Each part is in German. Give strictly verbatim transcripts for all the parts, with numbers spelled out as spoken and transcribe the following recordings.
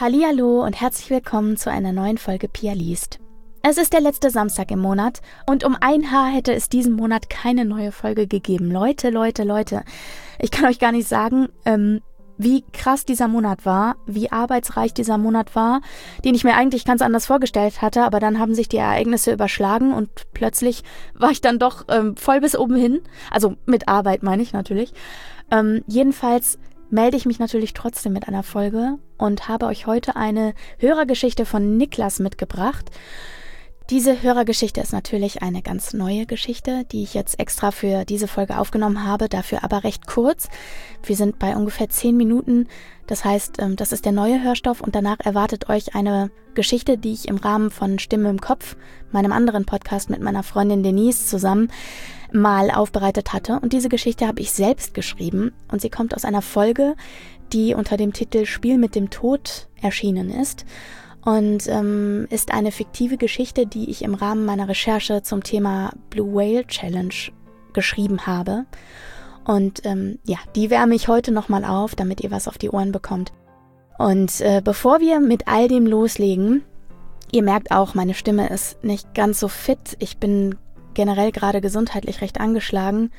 Hallihallo und herzlich willkommen zu einer neuen Folge Pia liest. Es ist der letzte Samstag im Monat und um ein Haar hätte es diesen Monat keine neue Folge gegeben. Leute, Leute, Leute, ich kann euch gar nicht sagen, ähm, wie krass dieser Monat war, wie arbeitsreich dieser Monat war, den ich mir eigentlich ganz anders vorgestellt hatte, aber dann haben sich die Ereignisse überschlagen und plötzlich war ich dann doch ähm, voll bis oben hin, also mit Arbeit meine ich natürlich. Ähm, jedenfalls melde ich mich natürlich trotzdem mit einer Folge und habe euch heute eine Hörergeschichte von Niklas mitgebracht. Diese Hörergeschichte ist natürlich eine ganz neue Geschichte, die ich jetzt extra für diese Folge aufgenommen habe, dafür aber recht kurz. Wir sind bei ungefähr zehn Minuten, das heißt, das ist der neue Hörstoff und danach erwartet euch eine Geschichte, die ich im Rahmen von Stimme im Kopf, meinem anderen Podcast mit meiner Freundin Denise zusammen, mal aufbereitet hatte. Und diese Geschichte habe ich selbst geschrieben und sie kommt aus einer Folge, die unter dem Titel Spiel mit dem Tod erschienen ist und ähm, ist eine fiktive Geschichte, die ich im Rahmen meiner Recherche zum Thema Blue Whale Challenge geschrieben habe. Und ähm, ja, die wärme ich heute nochmal auf, damit ihr was auf die Ohren bekommt. Und äh, bevor wir mit all dem loslegen, ihr merkt auch, meine Stimme ist nicht ganz so fit. Ich bin generell gerade gesundheitlich recht angeschlagen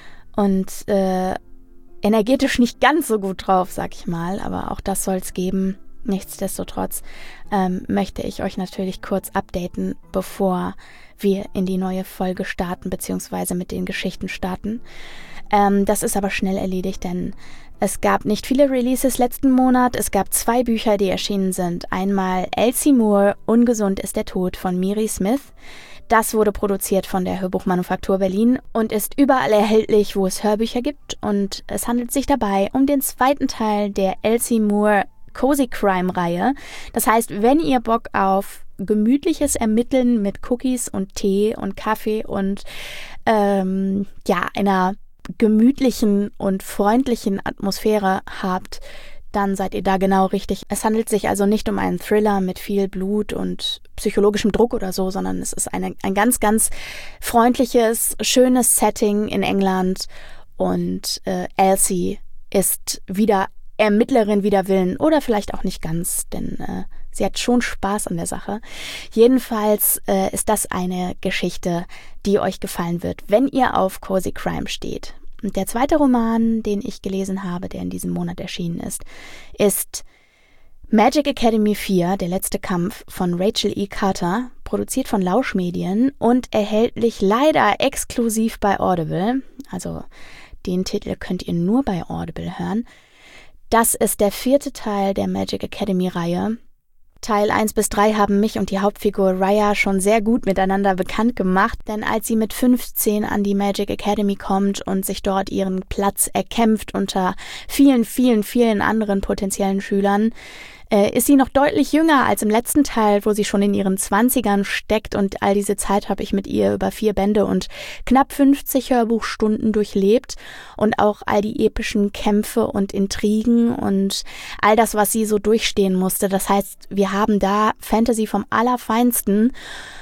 und äh, energetisch nicht ganz so gut drauf, sag ich mal, aber auch das soll es geben. Nichtsdestotrotz ähm, möchte ich euch natürlich kurz updaten, bevor wir in die neue Folge starten, beziehungsweise mit den Geschichten starten. Ähm, das ist aber schnell erledigt, denn es gab nicht viele Releases letzten Monat. Es gab zwei Bücher, die erschienen sind. Einmal Elsie Moore, Ungesund ist der Tod von Miri Smith. Das wurde produziert von der Hörbuchmanufaktur Berlin und ist überall erhältlich, wo es Hörbücher gibt. Und es handelt sich dabei um den zweiten Teil der Elsie Moore Cozy Crime Reihe. Das heißt, wenn ihr Bock auf gemütliches Ermitteln mit Cookies und Tee und Kaffee und ähm, ja, einer gemütlichen und freundlichen Atmosphäre habt, dann seid ihr da genau richtig. Es handelt sich also nicht um einen Thriller mit viel Blut und psychologischem Druck oder so, sondern es ist eine, ein ganz, ganz freundliches, schönes Setting in England und äh, Elsie ist wieder Ermittlerin wider Willen oder vielleicht auch nicht ganz, denn äh, sie hat schon Spaß an der Sache. Jedenfalls äh, ist das eine Geschichte, die euch gefallen wird, wenn ihr auf Cozy Crime steht. Und der zweite Roman, den ich gelesen habe, der in diesem Monat erschienen ist, ist Magic Academy vier, der letzte Kampf von Rachel E. Carter, produziert von Lausch Medien und erhältlich leider exklusiv bei Audible. Also den Titel könnt ihr nur bei Audible hören. Das ist der vierte Teil der Magic Academy-Reihe. Teil eins bis drei haben mich und die Hauptfigur Raya schon sehr gut miteinander bekannt gemacht, denn als sie mit fünfzehn an die Magic Academy kommt und sich dort ihren Platz erkämpft unter vielen, vielen, vielen anderen potenziellen Schülern, äh, ist sie noch deutlich jünger als im letzten Teil, wo sie schon in ihren Zwanzigern steckt und all diese Zeit habe ich mit ihr über vier Bände und knapp fünfzig Hörbuchstunden durchlebt und auch all die epischen Kämpfe und Intrigen und all das, was sie so durchstehen musste. Das heißt, wir haben da Fantasy vom Allerfeinsten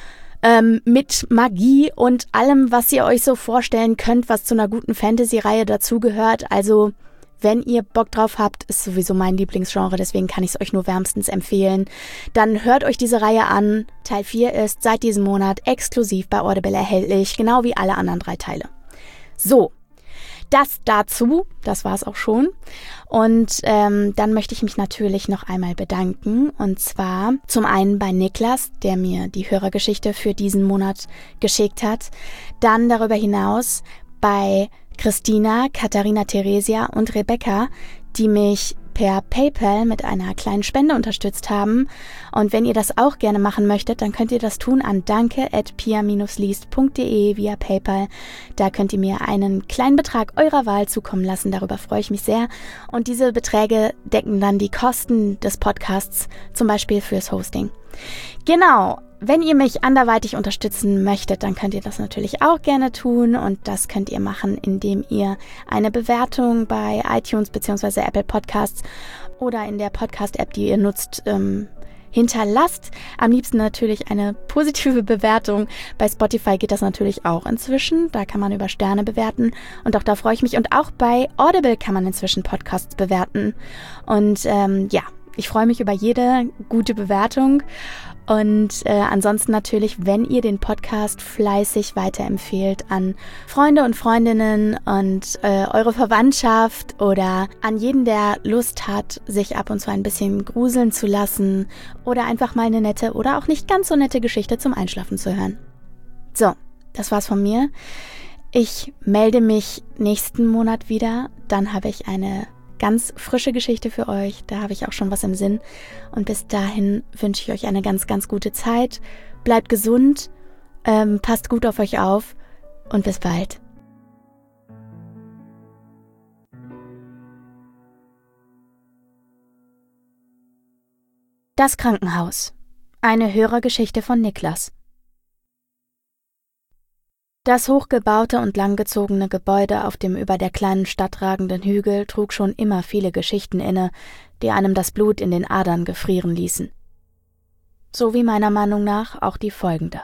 ähm, mit Magie und allem, was ihr euch so vorstellen könnt, was zu einer guten Fantasy-Reihe dazugehört. Also wenn ihr Bock drauf habt, ist sowieso mein Lieblingsgenre, deswegen kann ich es euch nur wärmstens empfehlen. Dann hört euch diese Reihe an. Teil vier ist seit diesem Monat exklusiv bei Audible erhältlich, genau wie alle anderen drei Teile. So, das dazu, das war es auch schon. Und ähm, dann möchte ich mich natürlich noch einmal bedanken. Und zwar zum einen bei Niklas, der mir die Hörergeschichte für diesen Monat geschickt hat. Dann darüber hinaus bei Christina, Katharina Theresia und Rebecca, die mich per PayPal mit einer kleinen Spende unterstützt haben. Und wenn ihr das auch gerne machen möchtet, dann könnt ihr das tun an danke at pia dash liest punkt de via PayPal. Da könnt ihr mir einen kleinen Betrag eurer Wahl zukommen lassen. Darüber freue ich mich sehr. Und diese Beträge decken dann die Kosten des Podcasts, zum Beispiel fürs Hosting. Genau. Wenn ihr mich anderweitig unterstützen möchtet, dann könnt ihr das natürlich auch gerne tun und das könnt ihr machen, indem ihr eine Bewertung bei iTunes bzw. Apple Podcasts oder in der Podcast-App, die ihr nutzt, ähm, hinterlasst. Am liebsten natürlich eine positive Bewertung. Bei Spotify geht das natürlich auch inzwischen. Da kann man über Sterne bewerten und auch da freue ich mich. Und auch bei Audible kann man inzwischen Podcasts bewerten. Und ähm, ja, Ich freue mich über jede gute Bewertung und äh, ansonsten natürlich, wenn ihr den Podcast fleißig weiterempfehlt an Freunde und Freundinnen und äh, eure Verwandtschaft oder an jeden, der Lust hat, sich ab und zu ein bisschen gruseln zu lassen oder einfach mal eine nette oder auch nicht ganz so nette Geschichte zum Einschlafen zu hören. So, das war's von mir. Ich melde mich nächsten Monat wieder, dann habe ich eine ganz frische Geschichte für euch, da habe ich auch schon was im Sinn. Und bis dahin wünsche ich euch eine ganz, ganz gute Zeit. Bleibt gesund, ähm, passt gut auf euch auf und bis bald. Das Krankenhaus. Eine Hörergeschichte von Niklas. Das hochgebaute und langgezogene Gebäude auf dem über der kleinen Stadt ragenden Hügel trug schon immer viele Geschichten inne, die einem das Blut in den Adern gefrieren ließen. So wie meiner Meinung nach auch die folgende.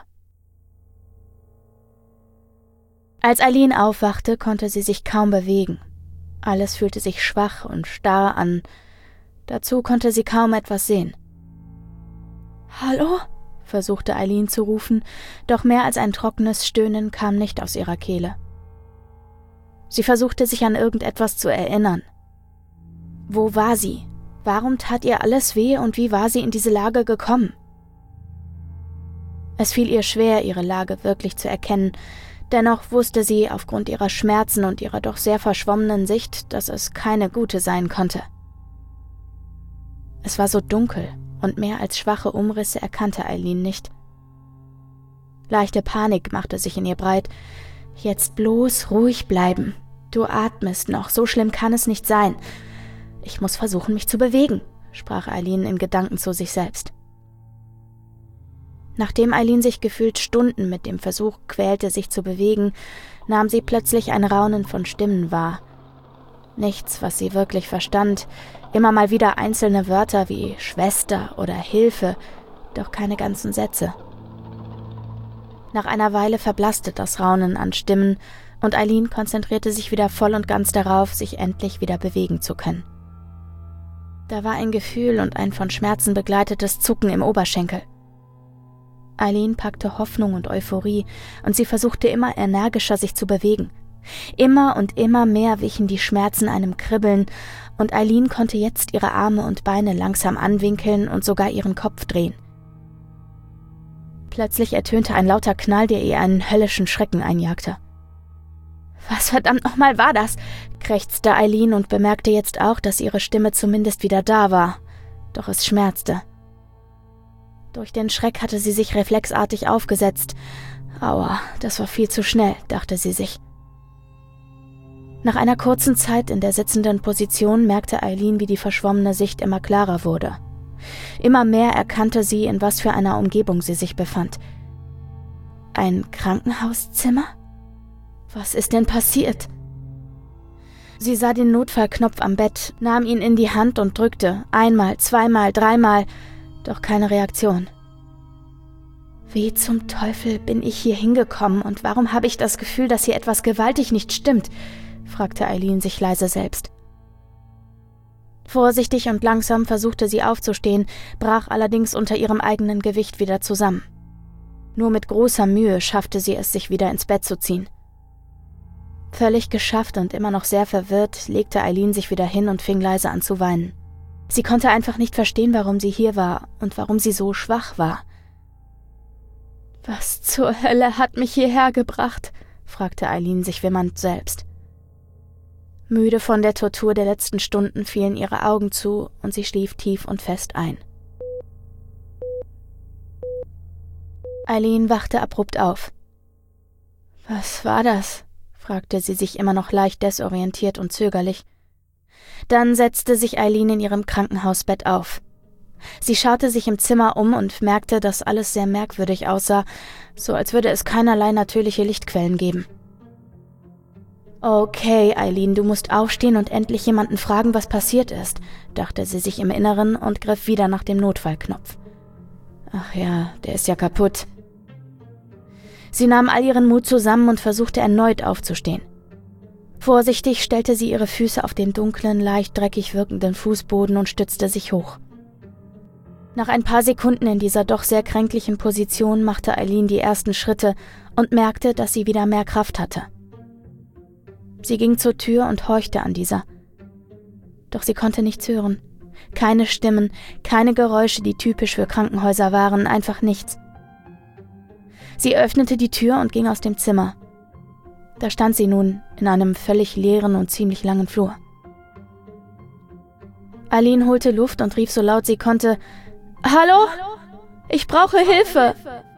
Als Eileen aufwachte, konnte sie sich kaum bewegen. Alles fühlte sich schwach und starr an. Dazu konnte sie kaum etwas sehen. »Hallo?« versuchte Eileen zu rufen, doch mehr als ein trockenes Stöhnen kam nicht aus ihrer Kehle. Sie versuchte sich an irgendetwas zu erinnern. Wo war sie? Warum tat ihr alles weh und wie war sie in diese Lage gekommen? Es fiel ihr schwer, ihre Lage wirklich zu erkennen, dennoch wusste sie aufgrund ihrer Schmerzen und ihrer doch sehr verschwommenen Sicht, dass es keine gute sein konnte. Es war so dunkel, und mehr als schwache Umrisse erkannte Eileen nicht. Leichte Panik machte sich in ihr breit. »Jetzt bloß ruhig bleiben. Du atmest noch, so schlimm kann es nicht sein. Ich muss versuchen, mich zu bewegen«, sprach Eileen in Gedanken zu sich selbst. Nachdem Eileen sich gefühlt Stunden mit dem Versuch quälte, sich zu bewegen, nahm sie plötzlich ein Raunen von Stimmen wahr. Nichts, was sie wirklich verstand, immer mal wieder einzelne Wörter wie Schwester oder Hilfe, doch keine ganzen Sätze. Nach einer Weile verblasste das Raunen an Stimmen und Eileen konzentrierte sich wieder voll und ganz darauf, sich endlich wieder bewegen zu können. Da war ein Gefühl und ein von Schmerzen begleitetes Zucken im Oberschenkel. Eileen packte Hoffnung und Euphorie und sie versuchte immer energischer, sich zu bewegen. Immer und immer mehr wichen die Schmerzen einem Kribbeln und Eileen konnte jetzt ihre Arme und Beine langsam anwinkeln und sogar ihren Kopf drehen. Plötzlich ertönte ein lauter Knall, der ihr einen höllischen Schrecken einjagte. »Was verdammt nochmal war das?« krächzte Eileen und bemerkte jetzt auch, dass ihre Stimme zumindest wieder da war. Doch es schmerzte. Durch den Schreck hatte sie sich reflexartig aufgesetzt. »Aua, das war viel zu schnell«, dachte sie sich. Nach einer kurzen Zeit in der sitzenden Position merkte Eileen, wie die verschwommene Sicht immer klarer wurde. Immer mehr erkannte sie, in was für einer Umgebung sie sich befand. Ein Krankenhauszimmer? Was ist denn passiert? Sie sah den Notfallknopf am Bett, nahm ihn in die Hand und drückte, einmal, zweimal, dreimal, doch keine Reaktion. Wie zum Teufel bin ich hier hingekommen und warum habe ich das Gefühl, dass hier etwas gewaltig nicht stimmt? Fragte Eileen sich leise selbst. Vorsichtig und langsam versuchte sie aufzustehen, brach allerdings unter ihrem eigenen Gewicht wieder zusammen. Nur mit großer Mühe schaffte sie es, sich wieder ins Bett zu ziehen. Völlig geschafft und immer noch sehr verwirrt, legte Eileen sich wieder hin und fing leise an zu weinen. Sie konnte einfach nicht verstehen, warum sie hier war und warum sie so schwach war. »Was zur Hölle hat mich hierher gebracht?« fragte Eileen sich wimmernd selbst. Müde von der Tortur der letzten Stunden fielen ihre Augen zu und sie schlief tief und fest ein. Eileen wachte abrupt auf. »Was war das?« fragte sie sich immer noch leicht desorientiert und zögerlich. Dann setzte sich Eileen in ihrem Krankenhausbett auf. Sie schaute sich im Zimmer um und merkte, dass alles sehr merkwürdig aussah, so als würde es keinerlei natürliche Lichtquellen geben. »Okay, Eileen, du musst aufstehen und endlich jemanden fragen, was passiert ist«, dachte sie sich im Inneren und griff wieder nach dem Notfallknopf. »Ach ja, der ist ja kaputt.« Sie nahm all ihren Mut zusammen und versuchte erneut aufzustehen. Vorsichtig stellte sie ihre Füße auf den dunklen, leicht dreckig wirkenden Fußboden und stützte sich hoch. Nach ein paar Sekunden in dieser doch sehr kränklichen Position machte Eileen die ersten Schritte und merkte, dass sie wieder mehr Kraft hatte. Sie ging zur Tür und horchte an dieser. Doch sie konnte nichts hören. Keine Stimmen, keine Geräusche, die typisch für Krankenhäuser waren, einfach nichts. Sie öffnete die Tür und ging aus dem Zimmer. Da stand sie nun in einem völlig leeren und ziemlich langen Flur. Eileen holte Luft und rief so laut sie konnte: »Hallo? Ich brauche Hilfe!«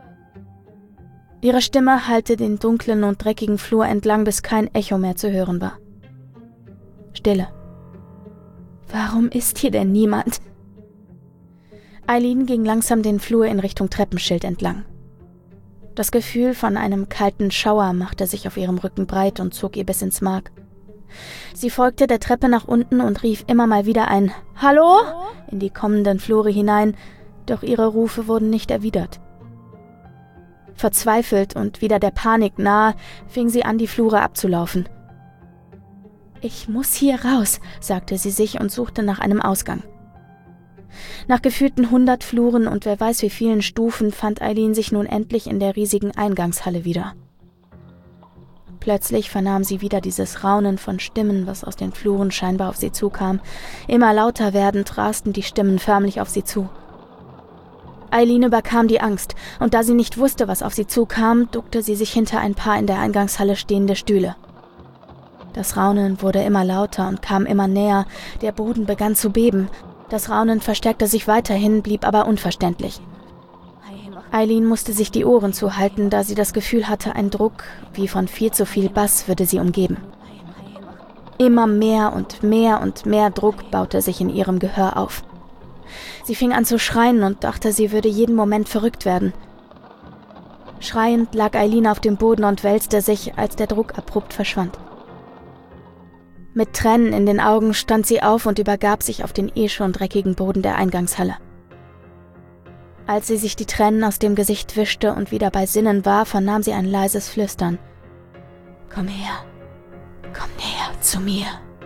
Ihre Stimme hallte den dunklen und dreckigen Flur entlang, bis kein Echo mehr zu hören war. Stille. Warum ist hier denn niemand? Eileen ging langsam den Flur in Richtung Treppenschild entlang. Das Gefühl von einem kalten Schauer machte sich auf ihrem Rücken breit und zog ihr bis ins Mark. Sie folgte der Treppe nach unten und rief immer mal wieder ein »Hallo?« in die kommenden Flure hinein, doch ihre Rufe wurden nicht erwidert. Verzweifelt und wieder der Panik nahe, fing sie an, die Flure abzulaufen. »Ich muss hier raus«, sagte sie sich und suchte nach einem Ausgang. Nach gefühlten hundert Fluren und wer weiß wie vielen Stufen fand Eileen sich nun endlich in der riesigen Eingangshalle wieder. Plötzlich vernahm sie wieder dieses Raunen von Stimmen, was aus den Fluren scheinbar auf sie zukam. Immer lauter werdend rasten die Stimmen förmlich auf sie zu. Eileen überkam die Angst, und da sie nicht wusste, was auf sie zukam, duckte sie sich hinter ein paar in der Eingangshalle stehende Stühle. Das Raunen wurde immer lauter und kam immer näher, der Boden begann zu beben. Das Raunen verstärkte sich weiterhin, blieb aber unverständlich. Eileen musste sich die Ohren zuhalten, da sie das Gefühl hatte, ein Druck, wie von viel zu viel Bass, würde sie umgeben. Immer mehr und mehr und mehr Druck baute sich in ihrem Gehör auf. Sie fing an zu schreien und dachte, sie würde jeden Moment verrückt werden. Schreiend lag Eileen auf dem Boden und wälzte sich, als der Druck abrupt verschwand. Mit Tränen in den Augen stand sie auf und übergab sich auf den eh schon dreckigen Boden der Eingangshalle. Als sie sich die Tränen aus dem Gesicht wischte und wieder bei Sinnen war, vernahm sie ein leises Flüstern. »Komm her, komm näher zu mir.«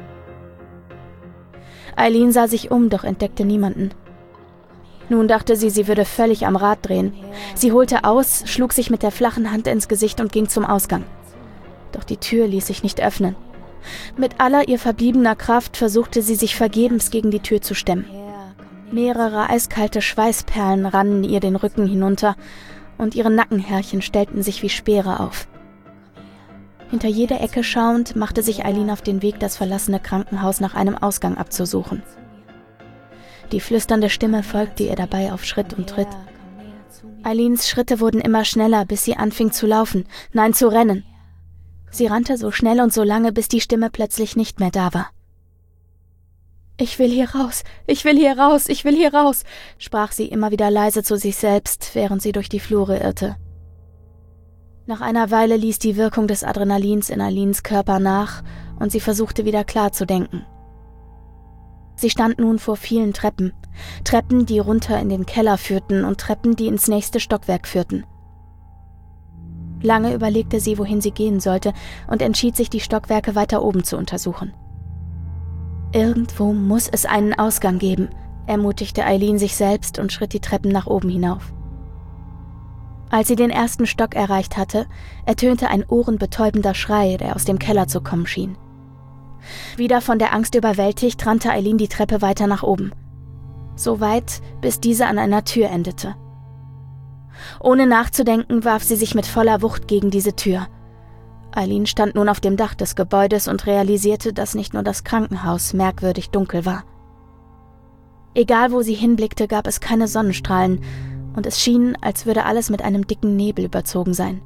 Eileen sah sich um, doch entdeckte niemanden. Nun dachte sie, sie würde völlig am Rad drehen. Sie holte aus, schlug sich mit der flachen Hand ins Gesicht und ging zum Ausgang. Doch die Tür ließ sich nicht öffnen. Mit aller ihr verbliebener Kraft versuchte sie sich vergebens gegen die Tür zu stemmen. Mehrere eiskalte Schweißperlen rannen ihr den Rücken hinunter und ihre Nackenhärchen stellten sich wie Speere auf. Hinter jede Ecke schauend, machte sich Eileen auf den Weg, das verlassene Krankenhaus nach einem Ausgang abzusuchen. Die flüsternde Stimme folgte ihr dabei auf Schritt und Tritt. Eileens Schritte wurden immer schneller, bis sie anfing zu laufen, nein, zu rennen. Sie rannte so schnell und so lange, bis die Stimme plötzlich nicht mehr da war. »Ich will hier raus, ich will hier raus, ich will hier raus«, sprach sie immer wieder leise zu sich selbst, während sie durch die Flure irrte. Nach einer Weile ließ die Wirkung des Adrenalins in Eileens Körper nach und sie versuchte wieder klar zu denken. Sie stand nun vor vielen Treppen, Treppen, die runter in den Keller führten und Treppen, die ins nächste Stockwerk führten. Lange überlegte sie, wohin sie gehen sollte und entschied sich, die Stockwerke weiter oben zu untersuchen. Irgendwo muss es einen Ausgang geben, ermutigte Eileen sich selbst und schritt die Treppen nach oben hinauf. Als sie den ersten Stock erreicht hatte, ertönte ein ohrenbetäubender Schrei, der aus dem Keller zu kommen schien. Wieder von der Angst überwältigt, rannte Eileen die Treppe weiter nach oben. So weit, bis diese an einer Tür endete. Ohne nachzudenken, warf sie sich mit voller Wucht gegen diese Tür. Eileen stand nun auf dem Dach des Gebäudes und realisierte, dass nicht nur das Krankenhaus merkwürdig dunkel war. Egal wo sie hinblickte, gab es keine Sonnenstrahlen, und es schien, als würde alles mit einem dicken Nebel überzogen sein.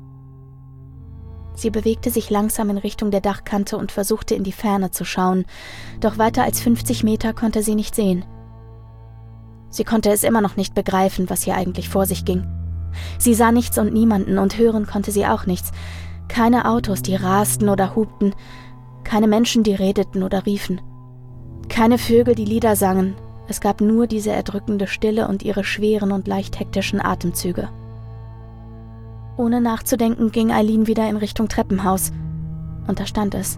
Sie bewegte sich langsam in Richtung der Dachkante und versuchte in die Ferne zu schauen, doch weiter als fünfzig Meter konnte sie nicht sehen. Sie konnte es immer noch nicht begreifen, was hier eigentlich vor sich ging. Sie sah nichts und niemanden und hören konnte sie auch nichts. Keine Autos, die rasten oder hupten, keine Menschen, die redeten oder riefen. Keine Vögel, die Lieder sangen. Es gab nur diese erdrückende Stille und ihre schweren und leicht hektischen Atemzüge. Ohne nachzudenken ging Eileen wieder in Richtung Treppenhaus. Und da stand es.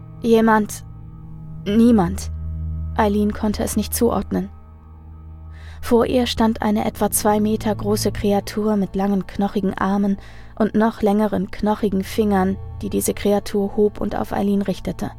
Jemand. Niemand. Eileen konnte es nicht zuordnen. Vor ihr stand eine etwa zwei Meter große Kreatur mit langen, knochigen Armen und noch längeren, knochigen Fingern, die diese Kreatur hob und auf Eileen richtete.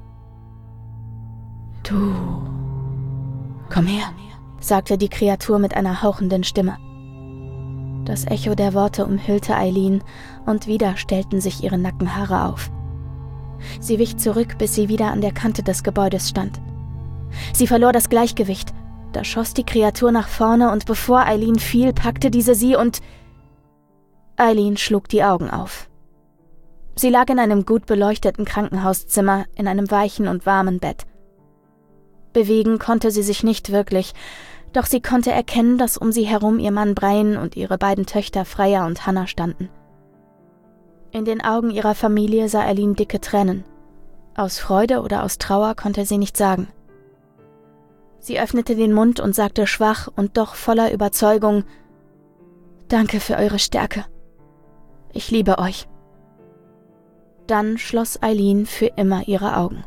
»Du, komm her«, sagte die Kreatur mit einer hauchenden Stimme. Das Echo der Worte umhüllte Eileen und wieder stellten sich ihre Nackenhaare auf. Sie wich zurück, bis sie wieder an der Kante des Gebäudes stand. Sie verlor das Gleichgewicht. Da schoss die Kreatur nach vorne und bevor Eileen fiel, packte diese sie und... Eileen schlug die Augen auf. Sie lag in einem gut beleuchteten Krankenhauszimmer, in einem weichen und warmen Bett. Bewegen konnte sie sich nicht wirklich, doch sie konnte erkennen, dass um sie herum ihr Mann Brian und ihre beiden Töchter Freya und Hannah standen. In den Augen ihrer Familie sah Eileen dicke Tränen. Aus Freude oder aus Trauer konnte sie nicht sagen. Sie öffnete den Mund und sagte schwach und doch voller Überzeugung: »Danke für eure Stärke. Ich liebe euch.« Dann schloss Eileen für immer ihre Augen.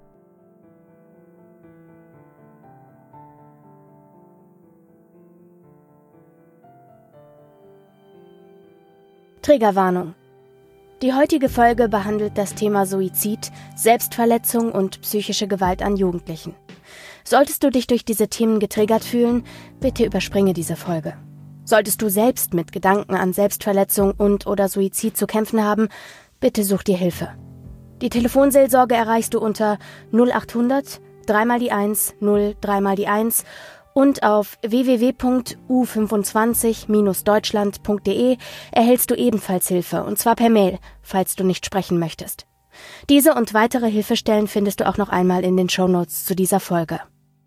Triggerwarnung. Die heutige Folge behandelt das Thema Suizid, Selbstverletzung und psychische Gewalt an Jugendlichen. Solltest du dich durch diese Themen getriggert fühlen, bitte überspringe diese Folge. Solltest du selbst mit Gedanken an Selbstverletzung und oder Suizid zu kämpfen haben, bitte such dir Hilfe. Die Telefonseelsorge erreichst du unter null achthundert, dreimal die eins, null, dreimal die eins und auf w w w punkt u fünfundzwanzig deutschland punkt de erhältst du ebenfalls Hilfe, und zwar per Mail, falls du nicht sprechen möchtest. Diese und weitere Hilfestellen findest du auch noch einmal in den Shownotes zu dieser Folge.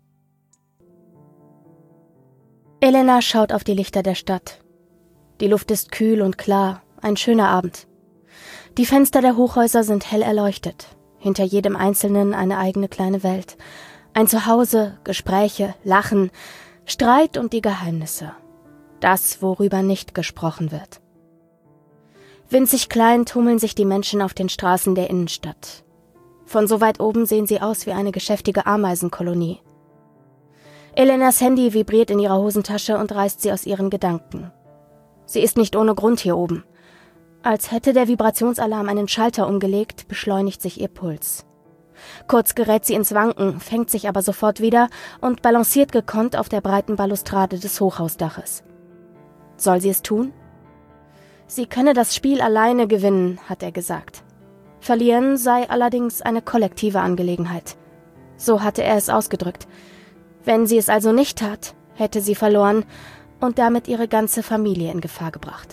Elena schaut auf die Lichter der Stadt. Die Luft ist kühl und klar, ein schöner Abend. Die Fenster der Hochhäuser sind hell erleuchtet, hinter jedem Einzelnen eine eigene kleine Welt. Ein Zuhause, Gespräche, Lachen, Streit und die Geheimnisse. Das, worüber nicht gesprochen wird. Winzig klein tummeln sich die Menschen auf den Straßen der Innenstadt. Von so weit oben sehen sie aus wie eine geschäftige Ameisenkolonie. Elenas Handy vibriert in ihrer Hosentasche und reißt sie aus ihren Gedanken. Sie ist nicht ohne Grund hier oben. Als hätte der Vibrationsalarm einen Schalter umgelegt, beschleunigt sich ihr Puls. Kurz gerät sie ins Wanken, fängt sich aber sofort wieder und balanciert gekonnt auf der breiten Balustrade des Hochhausdaches. Soll sie es tun? Sie könne das Spiel alleine gewinnen, hat er gesagt. Verlieren sei allerdings eine kollektive Angelegenheit. So hatte er es ausgedrückt. Wenn sie es also nicht tat, hätte sie verloren und damit ihre ganze Familie in Gefahr gebracht.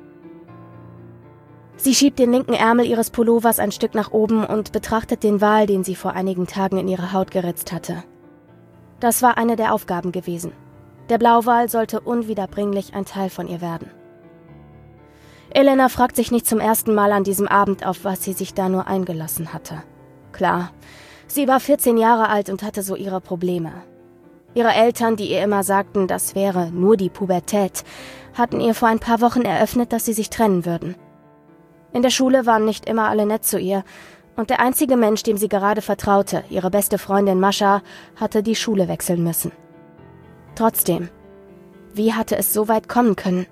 Sie schiebt den linken Ärmel ihres Pullovers ein Stück nach oben und betrachtet den Wal, den sie vor einigen Tagen in ihre Haut geritzt hatte. Das war eine der Aufgaben gewesen. Der Blauwal sollte unwiederbringlich ein Teil von ihr werden. Elena fragt sich nicht zum ersten Mal an diesem Abend, auf was sie sich da nur eingelassen hatte. Klar, sie war vierzehn Jahre alt und hatte so ihre Probleme. Ihre Eltern, die ihr immer sagten, das wäre nur die Pubertät, hatten ihr vor ein paar Wochen eröffnet, dass sie sich trennen würden. In der Schule waren nicht immer alle nett zu ihr, und der einzige Mensch, dem sie gerade vertraute, ihre beste Freundin Mascha, hatte die Schule wechseln müssen. Trotzdem, wie hatte es so weit kommen können?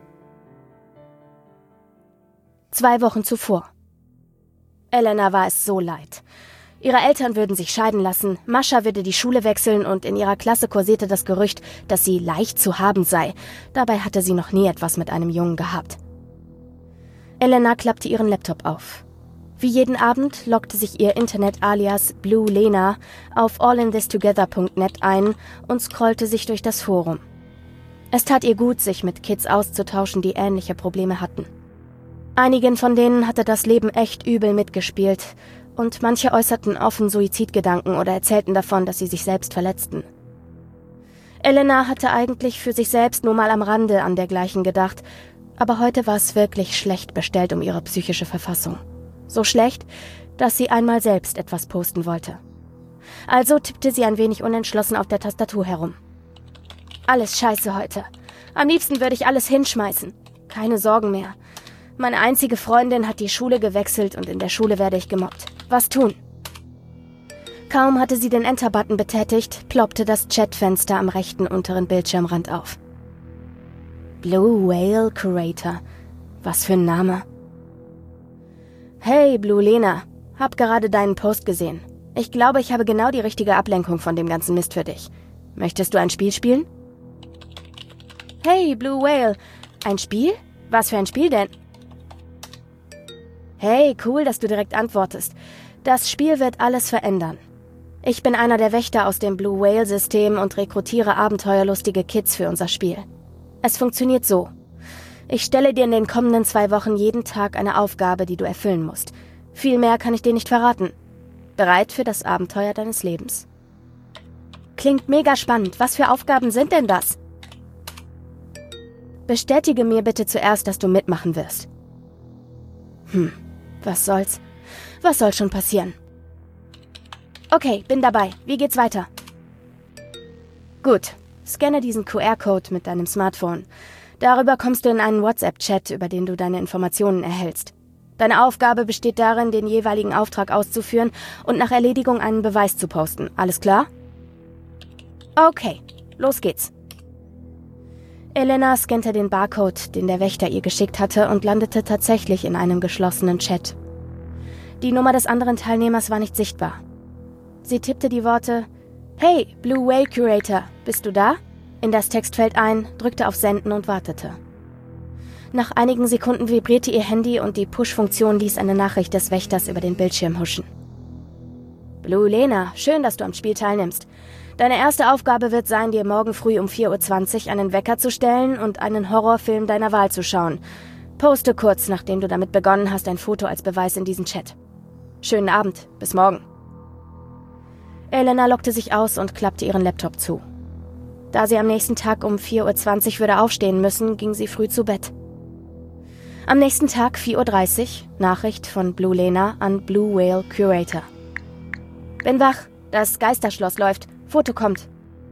Zwei Wochen zuvor. Elena war es so leid. Ihre Eltern würden sich scheiden lassen, Mascha würde die Schule wechseln und in ihrer Klasse kursierte das Gerücht, dass sie leicht zu haben sei. Dabei hatte sie noch nie etwas mit einem Jungen gehabt. Elena klappte ihren Laptop auf. Wie jeden Abend loggte sich ihr Internet-Alias Blue Lena auf allinthistogether punkt net ein und scrollte sich durch das Forum. Es tat ihr gut, sich mit Kids auszutauschen, die ähnliche Probleme hatten. Einigen von denen hatte das Leben echt übel mitgespielt und manche äußerten offen Suizidgedanken oder erzählten davon, dass sie sich selbst verletzten. Elena hatte eigentlich für sich selbst nur mal am Rande an dergleichen gedacht, aber heute war es wirklich schlecht bestellt um ihre psychische Verfassung. So schlecht, dass sie einmal selbst etwas posten wollte. Also tippte sie ein wenig unentschlossen auf der Tastatur herum. Alles scheiße heute. Am liebsten würde ich alles hinschmeißen. Keine Sorgen mehr. Meine einzige Freundin hat die Schule gewechselt und in der Schule werde ich gemobbt. Was tun? Kaum hatte sie den Enter-Button betätigt, ploppte das Chatfenster am rechten unteren Bildschirmrand auf. Blue Whale Curator. Was für ein Name. Hey, Blue Lena. Hab gerade deinen Post gesehen. Ich glaube, ich habe genau die richtige Ablenkung von dem ganzen Mist für dich. Möchtest du ein Spiel spielen? Hey, Blue Whale. Ein Spiel? Was für ein Spiel denn? Hey, cool, dass du direkt antwortest. Das Spiel wird alles verändern. Ich bin einer der Wächter aus dem Blue Whale-System und rekrutiere abenteuerlustige Kids für unser Spiel. Es funktioniert so. Ich stelle dir in den kommenden zwei Wochen jeden Tag eine Aufgabe, die du erfüllen musst. Viel mehr kann ich dir nicht verraten. Bereit für das Abenteuer deines Lebens? Klingt mega spannend. Was für Aufgaben sind denn das? Bestätige mir bitte zuerst, dass du mitmachen wirst. Hm, was soll's? Was soll schon passieren? Okay, bin dabei. Wie geht's weiter? Gut. Scanne diesen Q R-Code mit deinem Smartphone. Darüber kommst du in einen WhatsApp-Chat, über den du deine Informationen erhältst. Deine Aufgabe besteht darin, den jeweiligen Auftrag auszuführen und nach Erledigung einen Beweis zu posten. Alles klar? Okay, los geht's. Elena scannte den Barcode, den der Wächter ihr geschickt hatte, und landete tatsächlich in einem geschlossenen Chat. Die Nummer des anderen Teilnehmers war nicht sichtbar. Sie tippte die Worte „Hey, Blue Whale Curator, bist du da?" in das Textfeld ein, drückte auf Senden und wartete. Nach einigen Sekunden vibrierte ihr Handy und die Push-Funktion ließ eine Nachricht des Wächters über den Bildschirm huschen. Blue Lena, schön, dass du am Spiel teilnimmst. Deine erste Aufgabe wird sein, dir morgen früh um vier Uhr zwanzig einen Wecker zu stellen und einen Horrorfilm deiner Wahl zu schauen. Poste kurz, nachdem du damit begonnen hast, ein Foto als Beweis in diesen Chat. Schönen Abend, bis morgen. Elena lockte sich aus und klappte ihren Laptop zu. Da sie am nächsten Tag um vier Uhr zwanzig würde aufstehen müssen, ging sie früh zu Bett. Am nächsten Tag vier Uhr dreißig, Nachricht von Blue Lena an Blue Whale Curator. Bin wach, das Geisterschloss läuft, Foto kommt.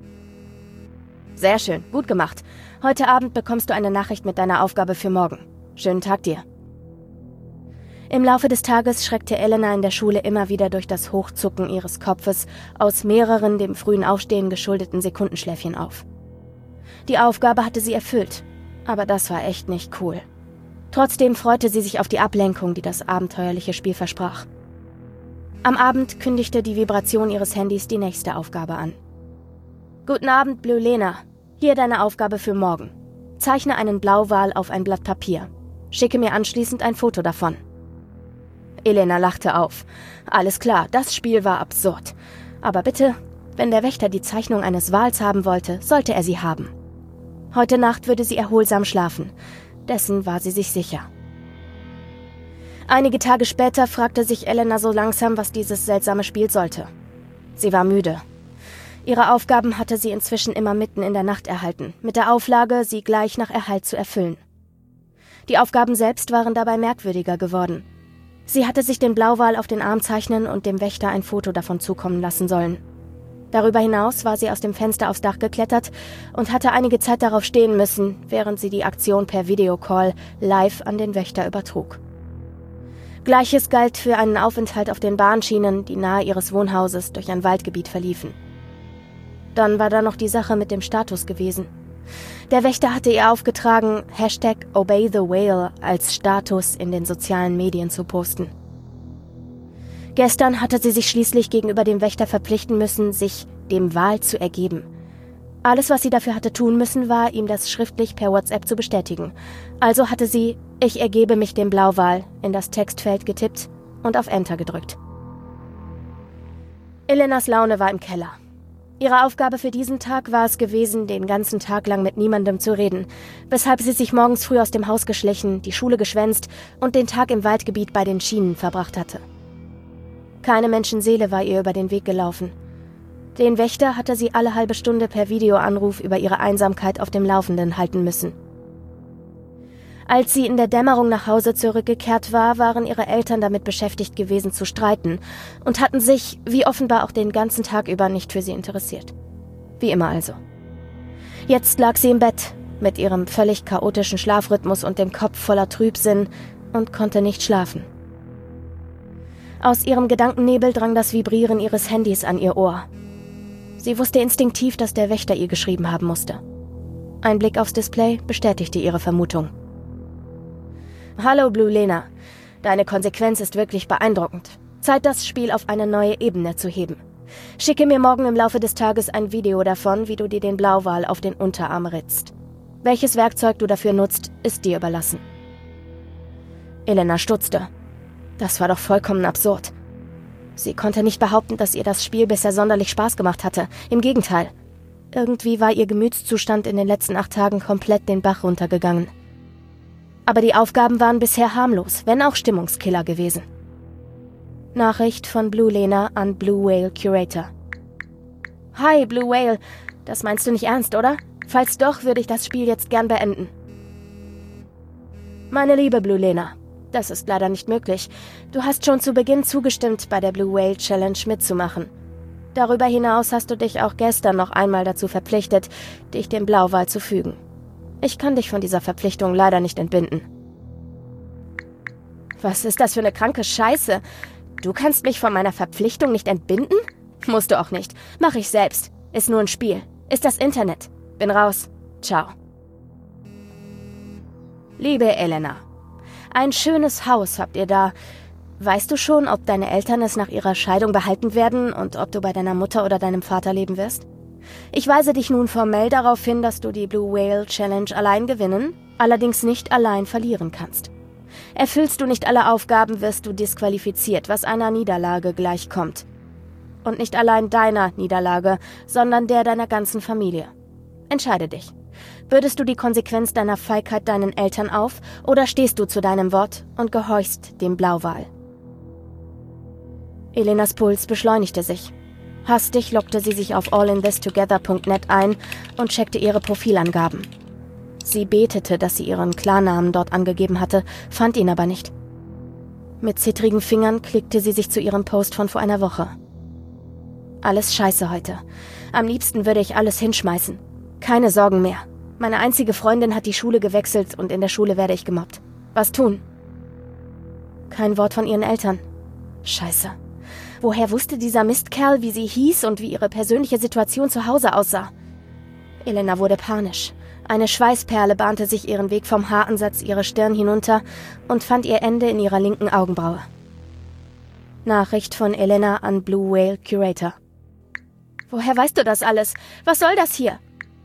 Sehr schön, gut gemacht. Heute Abend bekommst du eine Nachricht mit deiner Aufgabe für morgen. Schönen Tag dir. Im Laufe des Tages schreckte Elena in der Schule immer wieder durch das Hochzucken ihres Kopfes aus mehreren dem frühen Aufstehen geschuldeten Sekundenschläfchen auf. Die Aufgabe hatte sie erfüllt, aber das war echt nicht cool. Trotzdem freute sie sich auf die Ablenkung, die das abenteuerliche Spiel versprach. Am Abend kündigte die Vibration ihres Handys die nächste Aufgabe an. Guten Abend, Blue Lena. Hier deine Aufgabe für morgen. Zeichne einen Blauwal auf ein Blatt Papier. Schicke mir anschließend ein Foto davon. Elena lachte auf. Alles klar, das Spiel war absurd. Aber bitte, wenn der Wächter die Zeichnung eines Wals haben wollte, sollte er sie haben. Heute Nacht würde sie erholsam schlafen. Dessen war sie sich sicher. Einige Tage später fragte sich Elena so langsam, was dieses seltsame Spiel sollte. Sie war müde. Ihre Aufgaben hatte sie inzwischen immer mitten in der Nacht erhalten, mit der Auflage, sie gleich nach Erhalt zu erfüllen. Die Aufgaben selbst waren dabei merkwürdiger geworden. Sie hatte sich den Blauwal auf den Arm zeichnen und dem Wächter ein Foto davon zukommen lassen sollen. Darüber hinaus war sie aus dem Fenster aufs Dach geklettert und hatte einige Zeit darauf stehen müssen, während sie die Aktion per Videocall live an den Wächter übertrug. Gleiches galt für einen Aufenthalt auf den Bahnschienen, die nahe ihres Wohnhauses durch ein Waldgebiet verliefen. Dann war da noch die Sache mit dem Status gewesen. Der Wächter hatte ihr aufgetragen, Hashtag Obey the Whale als Status in den sozialen Medien zu posten. Gestern hatte sie sich schließlich gegenüber dem Wächter verpflichten müssen, sich dem Wal zu ergeben. Alles, was sie dafür hatte tun müssen, war, ihm das schriftlich per WhatsApp zu bestätigen. Also hatte sie „Ich ergebe mich dem Blauwal" in das Textfeld getippt und auf Enter gedrückt. Elenas Laune war im Keller. Ihre Aufgabe für diesen Tag war es gewesen, den ganzen Tag lang mit niemandem zu reden, weshalb sie sich morgens früh aus dem Haus geschlichen, die Schule geschwänzt und den Tag im Waldgebiet bei den Schienen verbracht hatte. Keine Menschenseele war ihr über den Weg gelaufen. Den Wächter hatte sie alle halbe Stunde per Videoanruf über ihre Einsamkeit auf dem Laufenden halten müssen. Als sie in der Dämmerung nach Hause zurückgekehrt war, waren ihre Eltern damit beschäftigt gewesen zu streiten und hatten sich, wie offenbar auch den ganzen Tag über, nicht für sie interessiert. Wie immer also. Jetzt lag sie im Bett, mit ihrem völlig chaotischen Schlafrhythmus und dem Kopf voller Trübsinn und konnte nicht schlafen. Aus ihrem Gedankennebel drang das Vibrieren ihres Handys an ihr Ohr. Sie wusste instinktiv, dass der Wächter ihr geschrieben haben musste. Ein Blick aufs Display bestätigte ihre Vermutung. »Hallo, Blue Lena. Deine Konsequenz ist wirklich beeindruckend. Zeit, das Spiel auf eine neue Ebene zu heben. Schicke mir morgen im Laufe des Tages ein Video davon, wie du dir den Blauwal auf den Unterarm ritzt. Welches Werkzeug du dafür nutzt, ist dir überlassen.« Elena stutzte. Das war doch vollkommen absurd. Sie konnte nicht behaupten, dass ihr das Spiel bisher sonderlich Spaß gemacht hatte. Im Gegenteil. Irgendwie war ihr Gemütszustand in den letzten acht Tagen komplett den Bach runtergegangen. Aber die Aufgaben waren bisher harmlos, wenn auch Stimmungskiller gewesen. Nachricht von Blue Lena an Blue Whale Curator. »Hi, Blue Whale. Das meinst du nicht ernst, oder? Falls doch, würde ich das Spiel jetzt gern beenden.« »Meine liebe Blue Lena, das ist leider nicht möglich. Du hast schon zu Beginn zugestimmt, bei der Blue Whale Challenge mitzumachen. Darüber hinaus hast du dich auch gestern noch einmal dazu verpflichtet, dich dem Blauwal zu fügen. Ich kann dich von dieser Verpflichtung leider nicht entbinden.« Was ist das für eine kranke Scheiße? Du kannst mich von meiner Verpflichtung nicht entbinden? Musst du auch nicht. Mach ich selbst. Ist nur ein Spiel. Ist das Internet. Bin raus. Ciao. Liebe Elena, ein schönes Haus habt ihr da. Weißt du schon, ob deine Eltern es nach ihrer Scheidung behalten werden und ob du bei deiner Mutter oder deinem Vater leben wirst? Ich weise dich nun formell darauf hin, dass du die Blue Whale Challenge allein gewinnen, allerdings nicht allein verlieren kannst. Erfüllst du nicht alle Aufgaben, wirst du disqualifiziert, was einer Niederlage gleichkommt. Und nicht allein deiner Niederlage, sondern der deiner ganzen Familie. Entscheide dich. Würdest du die Konsequenz deiner Feigheit deinen Eltern auf, oder stehst du zu deinem Wort und gehorchst dem Blauwal? Elenas Puls beschleunigte sich. Hastig lockte sie sich auf all in this together punkt net ein und checkte ihre Profilangaben. Sie betete, dass sie ihren Klarnamen dort angegeben hatte, fand ihn aber nicht. Mit zittrigen Fingern klickte sie sich zu ihrem Post von vor einer Woche. Alles scheiße heute. Am liebsten würde ich alles hinschmeißen. Keine Sorgen mehr. Meine einzige Freundin hat die Schule gewechselt und in der Schule werde ich gemobbt. Was tun? Kein Wort von ihren Eltern. Scheiße. Woher wusste dieser Mistkerl, wie sie hieß und wie ihre persönliche Situation zu Hause aussah? Elena wurde panisch. Eine Schweißperle bahnte sich ihren Weg vom Haaransatz ihrer Stirn hinunter und fand ihr Ende in ihrer linken Augenbraue. Nachricht von Elena an Blue Whale Curator. Woher weißt du das alles? Was soll das hier?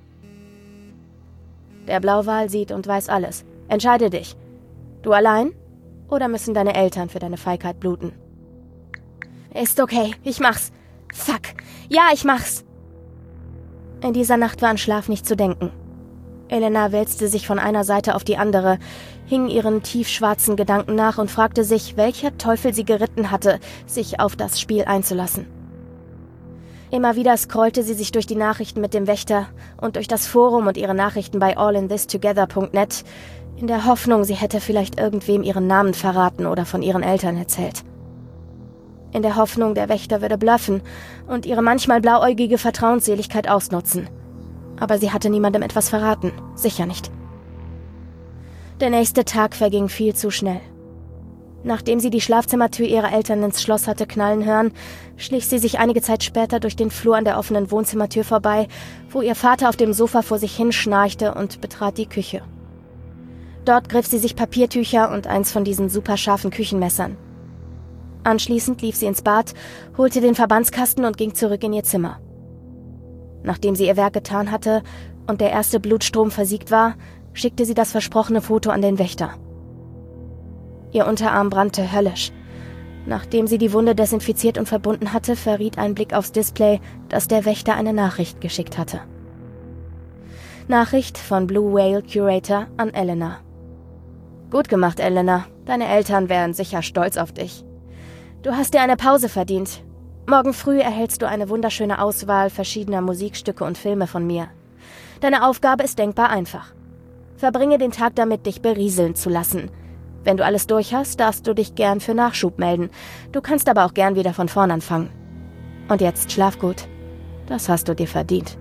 Der Blauwal sieht und weiß alles. Entscheide dich. Du allein? Oder müssen deine Eltern für deine Feigheit bluten? Ist okay, ich mach's. Fuck. Ja, ich mach's. In dieser Nacht war an Schlaf nicht zu denken. Elena wälzte sich von einer Seite auf die andere, hing ihren tiefschwarzen Gedanken nach und fragte sich, welcher Teufel sie geritten hatte, sich auf das Spiel einzulassen. Immer wieder scrollte sie sich durch die Nachrichten mit dem Wächter und durch das Forum und ihre Nachrichten bei all in this together punkt net, in der Hoffnung, sie hätte vielleicht irgendwem ihren Namen verraten oder von ihren Eltern erzählt. In der Hoffnung, der Wächter würde bluffen und ihre manchmal blauäugige Vertrauensseligkeit ausnutzen. Aber sie hatte niemandem etwas verraten, sicher nicht. Der nächste Tag verging viel zu schnell. Nachdem sie die Schlafzimmertür ihrer Eltern ins Schloss hatte knallen hören, schlich sie sich einige Zeit später durch den Flur an der offenen Wohnzimmertür vorbei, wo ihr Vater auf dem Sofa vor sich hin schnarchte, und betrat die Küche. Dort griff sie sich Papiertücher und eins von diesen superscharfen Küchenmessern. Anschließend lief sie ins Bad, holte den Verbandskasten und ging zurück in ihr Zimmer. Nachdem sie ihr Werk getan hatte und der erste Blutstrom versiegt war, schickte sie das versprochene Foto an den Wächter. Ihr Unterarm brannte höllisch. Nachdem sie die Wunde desinfiziert und verbunden hatte, verriet ein Blick aufs Display, dass der Wächter eine Nachricht geschickt hatte. Nachricht von Blue Whale Curator an Elena. Gut gemacht, Elena. Deine Eltern wären sicher stolz auf dich. Du hast dir eine Pause verdient. Morgen früh erhältst du eine wunderschöne Auswahl verschiedener Musikstücke und Filme von mir. Deine Aufgabe ist denkbar einfach. Verbringe den Tag damit, dich berieseln zu lassen. Wenn du alles durch hast, darfst du dich gern für Nachschub melden. Du kannst aber auch gern wieder von vorn anfangen. Und jetzt schlaf gut. Das hast du dir verdient.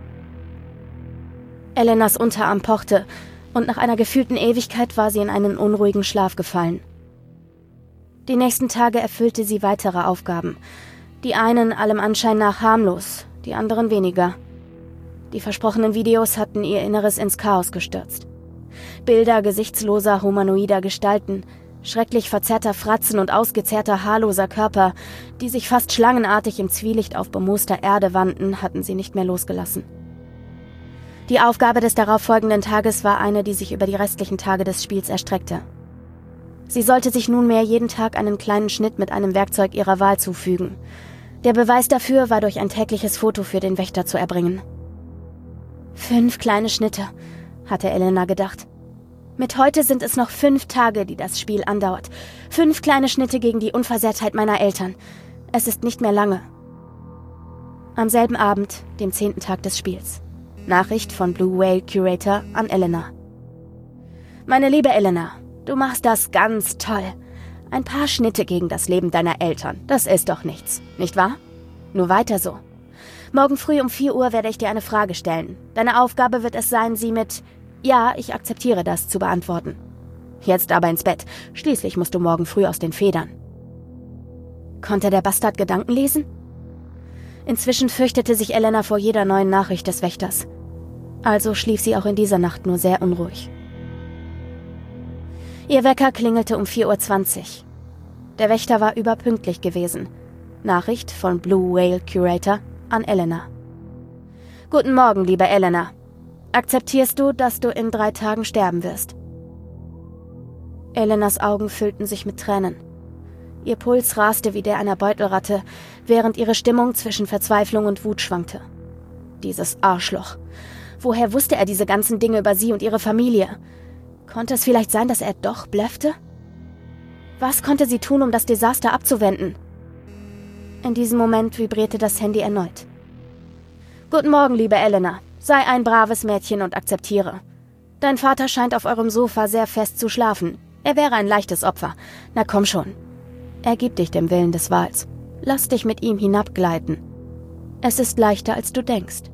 Elenas Unterarm pochte, und nach einer gefühlten Ewigkeit war sie in einen unruhigen Schlaf gefallen. Die nächsten Tage erfüllte sie weitere Aufgaben. Die einen allem Anschein nach harmlos, die anderen weniger. Die versprochenen Videos hatten ihr Inneres ins Chaos gestürzt. Bilder gesichtsloser, humanoider Gestalten, schrecklich verzerrter Fratzen und ausgezehrter, haarloser Körper, die sich fast schlangenartig im Zwielicht auf bemooster Erde wanden, hatten sie nicht mehr losgelassen. Die Aufgabe des darauffolgenden Tages war eine, die sich über die restlichen Tage des Spiels erstreckte. Sie sollte sich nunmehr jeden Tag einen kleinen Schnitt mit einem Werkzeug ihrer Wahl zufügen. Der Beweis dafür war durch ein tägliches Foto für den Wächter zu erbringen. Fünf kleine Schnitte, hatte Elena gedacht. Mit heute sind es noch fünf Tage, die das Spiel andauert. Fünf kleine Schnitte gegen die Unversehrtheit meiner Eltern. Es ist nicht mehr lange. Am selben Abend, dem zehnten Tag des Spiels. Nachricht von Blue Whale Curator an Elena. Meine liebe Elena, du machst das ganz toll. Ein paar Schnitte gegen das Leben deiner Eltern, das ist doch nichts, nicht wahr? Nur weiter so. Morgen früh um vier Uhr werde ich dir eine Frage stellen. Deine Aufgabe wird es sein, sie mit »Ja, ich akzeptiere das« zu beantworten. Jetzt aber ins Bett. Schließlich musst du morgen früh aus den Federn. Konnte der Bastard Gedanken lesen? Inzwischen fürchtete sich Elena vor jeder neuen Nachricht des Wächters. Also schlief sie auch in dieser Nacht nur sehr unruhig. Ihr Wecker klingelte um vier Uhr zwanzig. Der Wächter war überpünktlich gewesen. Nachricht von Blue Whale Curator an Elena. Guten Morgen, liebe Elena. Akzeptierst du, dass du in drei Tagen sterben wirst? Elenas Augen füllten sich mit Tränen. Ihr Puls raste wie der einer Beutelratte, während ihre Stimmung zwischen Verzweiflung und Wut schwankte. Dieses Arschloch. Woher wusste er diese ganzen Dinge über sie und ihre Familie? Konnte es vielleicht sein, dass er doch bluffte? Was konnte sie tun, um das Desaster abzuwenden? In diesem Moment vibrierte das Handy erneut. Guten Morgen, liebe Elena. Sei ein braves Mädchen und akzeptiere. Dein Vater scheint auf eurem Sofa sehr fest zu schlafen. Er wäre ein leichtes Opfer. Na komm schon. Ergib dich dem Willen des Wals. Lass dich mit ihm hinabgleiten. Es ist leichter, als du denkst.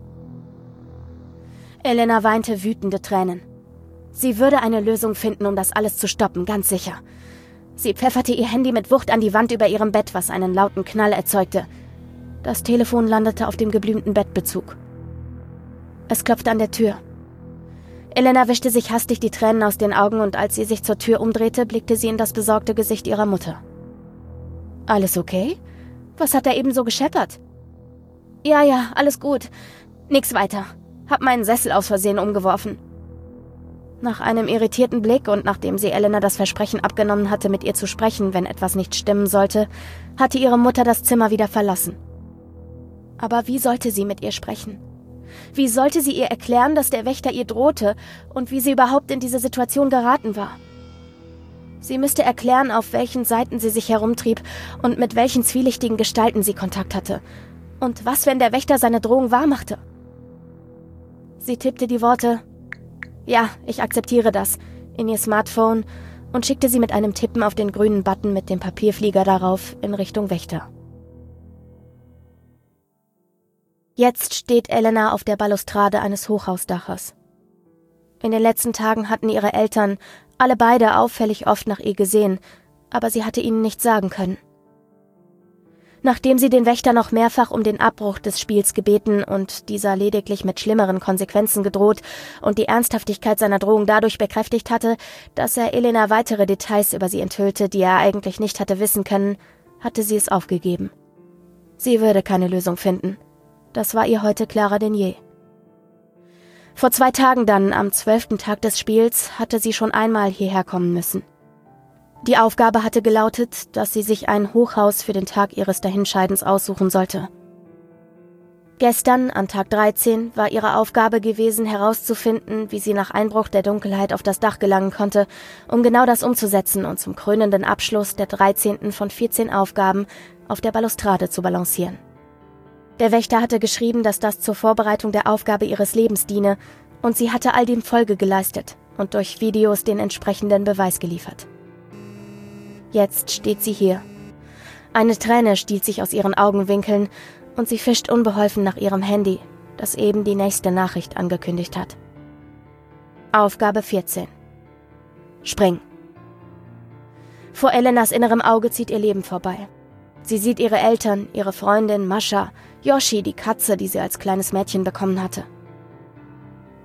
Elena weinte wütende Tränen. Sie würde eine Lösung finden, um das alles zu stoppen, ganz sicher. Sie pfefferte ihr Handy mit Wucht an die Wand über ihrem Bett, was einen lauten Knall erzeugte. Das Telefon landete auf dem geblümten Bettbezug. Es klopfte an der Tür. Elena wischte sich hastig die Tränen aus den Augen und als sie sich zur Tür umdrehte, blickte sie in das besorgte Gesicht ihrer Mutter. Alles okay? Was hat er eben so gescheppert? Ja, ja, alles gut. Nix weiter. Hab meinen Sessel aus Versehen umgeworfen. Nach einem irritierten Blick und nachdem sie Elena das Versprechen abgenommen hatte, mit ihr zu sprechen, wenn etwas nicht stimmen sollte, hatte ihre Mutter das Zimmer wieder verlassen. Aber wie sollte sie mit ihr sprechen? Wie sollte sie ihr erklären, dass der Wächter ihr drohte und wie sie überhaupt in diese Situation geraten war? Sie müsste erklären, auf welchen Seiten sie sich herumtrieb und mit welchen zwielichtigen Gestalten sie Kontakt hatte. Und was, wenn der Wächter seine Drohung wahrmachte? Sie tippte die Worte »Ja, ich akzeptiere das« in ihr Smartphone und schickte sie mit einem Tippen auf den grünen Button mit dem Papierflieger darauf in Richtung Wächter. Jetzt steht Elena auf der Balustrade eines Hochhausdaches. In den letzten Tagen hatten ihre Eltern alle beide auffällig oft nach ihr gesehen, aber sie hatte ihnen nichts sagen können. Nachdem sie den Wächter noch mehrfach um den Abbruch des Spiels gebeten und dieser lediglich mit schlimmeren Konsequenzen gedroht und die Ernsthaftigkeit seiner Drohung dadurch bekräftigt hatte, dass er Elena weitere Details über sie enthüllte, die er eigentlich nicht hatte wissen können, hatte sie es aufgegeben. Sie würde keine Lösung finden. Das war ihr heute klarer denn je. Vor zwei Tagen dann, am zwölften Tag des Spiels, hatte sie schon einmal hierher kommen müssen. Die Aufgabe hatte gelautet, dass sie sich ein Hochhaus für den Tag ihres Dahinscheidens aussuchen sollte. Gestern, an Tag dreizehn, war ihre Aufgabe gewesen, herauszufinden, wie sie nach Einbruch der Dunkelheit auf das Dach gelangen konnte, um genau das umzusetzen und zum krönenden Abschluss der dreizehnten von vierzehn Aufgaben auf der Balustrade zu balancieren. Der Wächter hatte geschrieben, dass das zur Vorbereitung der Aufgabe ihres Lebens diene, und sie hatte all dem Folge geleistet und durch Videos den entsprechenden Beweis geliefert. Jetzt steht sie hier. Eine Träne stiehlt sich aus ihren Augenwinkeln und sie fischt unbeholfen nach ihrem Handy, das eben die nächste Nachricht angekündigt hat. Aufgabe vierzehn. Spring. Vor Elenas innerem Auge zieht ihr Leben vorbei. Sie sieht ihre Eltern, ihre Freundin Mascha, Yoshi, die Katze, die sie als kleines Mädchen bekommen hatte.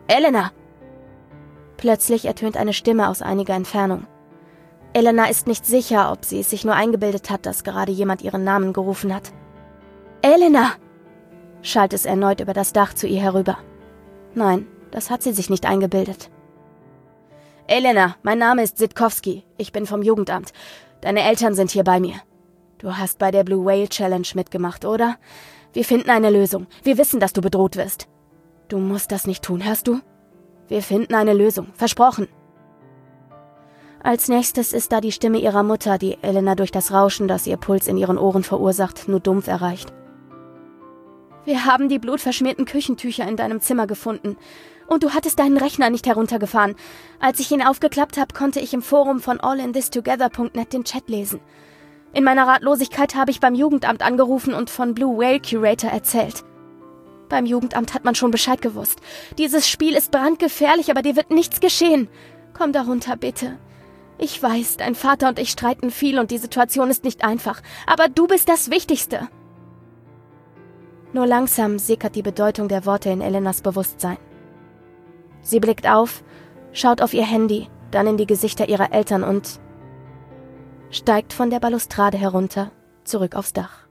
Elena! Plötzlich ertönt eine Stimme aus einiger Entfernung. Elena ist nicht sicher, ob sie es sich nur eingebildet hat, dass gerade jemand ihren Namen gerufen hat. »Elena!« schallt es erneut über das Dach zu ihr herüber. Nein, das hat sie sich nicht eingebildet. »Elena, mein Name ist Sitkowski. Ich bin vom Jugendamt. Deine Eltern sind hier bei mir. Du hast bei der Blue Whale Challenge mitgemacht, oder? Wir finden eine Lösung. Wir wissen, dass du bedroht wirst. Du musst das nicht tun, hörst du? Wir finden eine Lösung. Versprochen.« Als nächstes ist da die Stimme ihrer Mutter, die Elena durch das Rauschen, das ihr Puls in ihren Ohren verursacht, nur dumpf erreicht. »Wir haben die blutverschmierten Küchentücher in deinem Zimmer gefunden. Und du hattest deinen Rechner nicht heruntergefahren. Als ich ihn aufgeklappt habe, konnte ich im Forum von all in this together punkt net den Chat lesen. In meiner Ratlosigkeit habe ich beim Jugendamt angerufen und von Blue Whale Curator erzählt. Beim Jugendamt hat man schon Bescheid gewusst. Dieses Spiel ist brandgefährlich, aber dir wird nichts geschehen. Komm da runter, bitte. Ich weiß, dein Vater und ich streiten viel und die Situation ist nicht einfach. Aber du bist das Wichtigste.« Nur langsam sickert die Bedeutung der Worte in Elenas Bewusstsein. Sie blickt auf, schaut auf ihr Handy, dann in die Gesichter ihrer Eltern und steigt von der Balustrade herunter, zurück aufs Dach.